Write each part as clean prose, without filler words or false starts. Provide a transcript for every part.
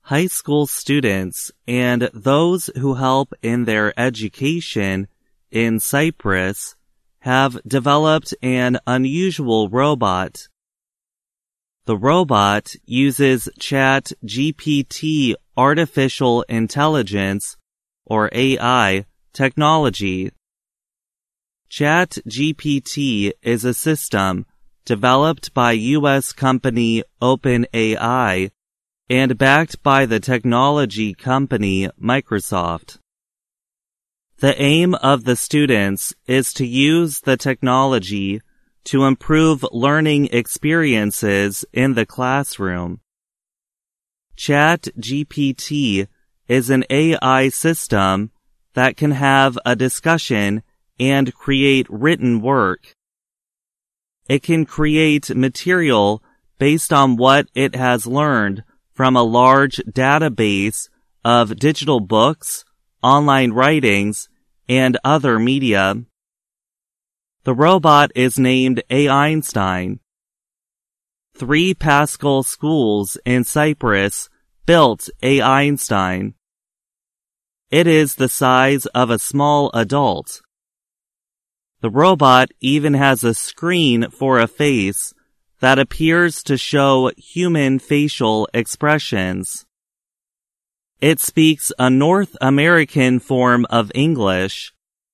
high school students and those who help in their education in Cyprus have developed an unusual robot. The robot uses ChatGPT artificial intelligence, or AI, technology. ChatGPT is a system developed by U.S. company OpenAI and backed by the technology company Microsoft. The aim of the students is to use the technology to improve learning experiences in the classroom. ChatGPT is an AI system that can have a discussion and create written work. It can create material based on what it has learned from a large database of digital books, online writings, and other media. The robot is named Einstein. 3 Paschal schools in Cyprus built Einstein. It is the size of a small adult. The robot even has a screen for a face that appears to show human facial expressions. It speaks a North American form of English,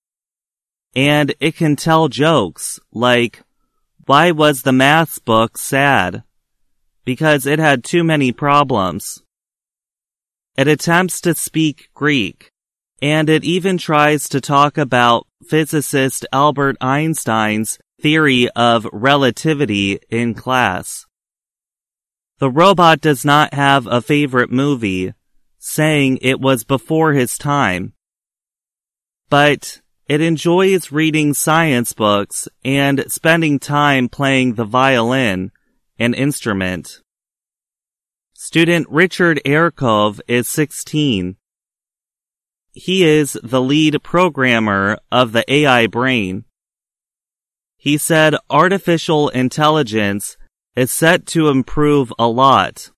and it can tell jokes like, "Why was the maths book sad?" Because it had too many problems. It attempts to speak Greek, and it even tries to talk about physicist Albert Einstein's theory of relativity in class. The robot does not have a favorite movie, saying it was before his time. But it enjoys reading science books and spending time playing the violin, an instrument. Student Richard Erkov is 16. He is the lead programmer of the AI brain. He said artificial intelligence is set to improve a lot.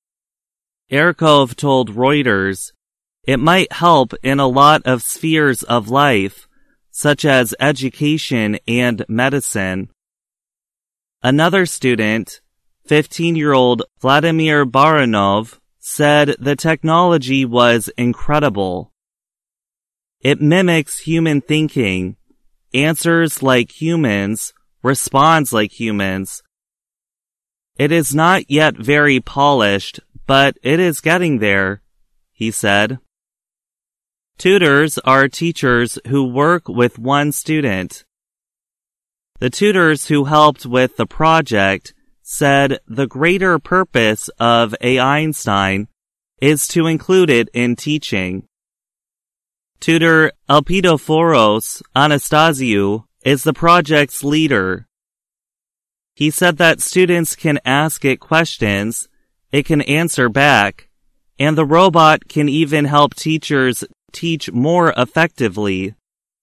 Erkov told Reuters, "It might help in a lot of spheres of life, such as education and medicine." Another student, 15-year-old Vladimir Baranov, said the technology was incredible. It mimics human thinking, answers like humans, responds like humans. It is not yet very polished, but it is getting there, he said. Tutors are teachers who work with one student. The tutors who helped with the project said the greater purpose of Einstein is to include it in teaching. Tutor Elpidoforos Anastasiou is the project's leader. He said that students can ask it questions, it can answer back, and the robot can even help teachers teach more effectively.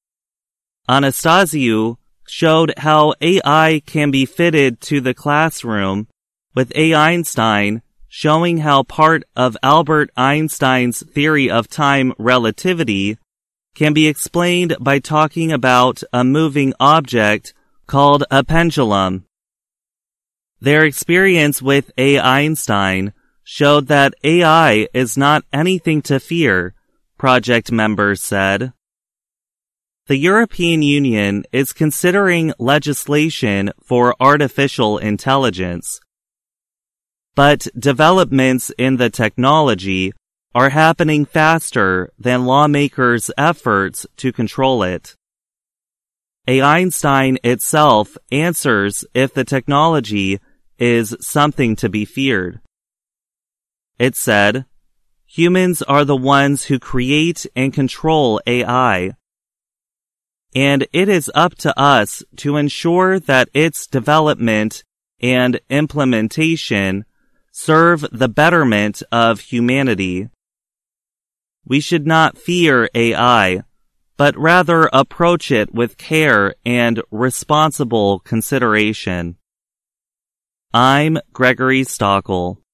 Anastasiou showed how AI can be fitted to the classroom, with Einstein showing how part of Albert Einstein's theory of time relativity can be explained by talking about a moving object called a pendulum. Their experience with Einstein showed that AI is not anything to fear, project members said. The European Union is considering legislation for artificial intelligence. But developments in the technology are happening faster than lawmakers' efforts to control it. Einstein itself answers if the technology is something to be feared. It said, "Humans are the ones who create and control AI, and it is up to us to ensure that its development and implementation serve the betterment of humanity. We should not fear AI, but rather approach it with care and responsible consideration." I'm Gregory Stockel.